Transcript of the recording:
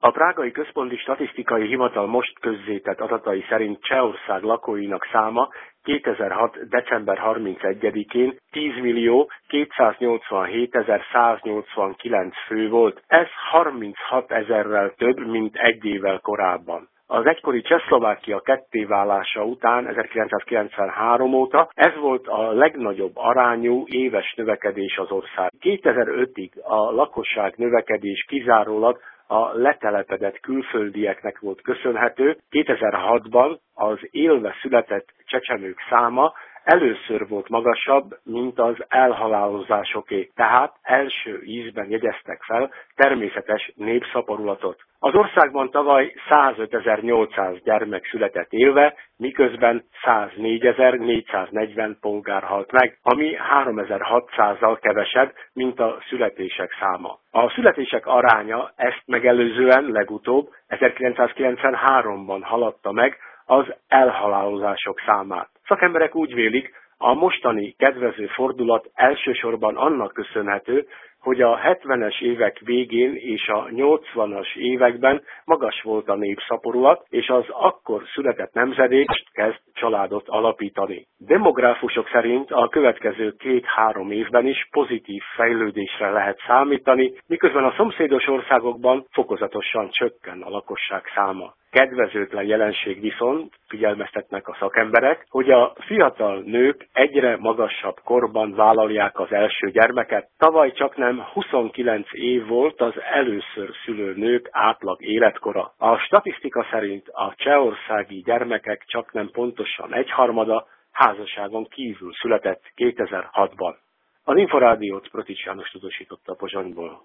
A prágai központi statisztikai hivatal most közzétett adatai szerint Csehország lakóinak száma 2006. december 31-én 10.287.189 fő volt. Ez 36 000-rel több, mint egy évvel korábban. Az egykori Csehszlovákia kettéválása után 1993 óta ez volt a legnagyobb arányú éves növekedés az ország. 2005-ig a lakosság növekedés kizárólag a letelepedett külföldieknek volt köszönhető. 2006-ban az élve született csecsemők száma először volt magasabb, mint az elhalálozásoké, tehát első ízben jegyeztek fel természetes népszaporulatot. Az országban tavaly 105.800 gyermek született élve, miközben 104.440 polgár halt meg, ami 3.600-zal kevesebb, mint a születések száma. A születések aránya ezt megelőzően legutóbb 1993-ban haladta meg az elhalálozások számát. Szakemberek úgy vélik, a mostani kedvező fordulat elsősorban annak köszönhető, hogy a 70-es évek végén és a 80-as években magas volt a népszaporulat, és az akkor született nemzedék kezd családot alapítani. Demográfusok szerint a következő 2-3 évben is pozitív fejlődésre lehet számítani, miközben a szomszédos országokban fokozatosan csökken a lakosság száma. Kedvezőtlen jelenség viszont, figyelmeztetnek a szakemberek, hogy a fiatal nők egyre magasabb korban vállalják az első gyermeket. Tavaly csaknem 29 év volt az először szülő nők átlag életkora. A statisztika szerint a csehországi gyermekek csaknem pontosan 1/3 házasságon kívül született 2006-ban. Az Inforádiót Protich János tudósította Pozsonyból.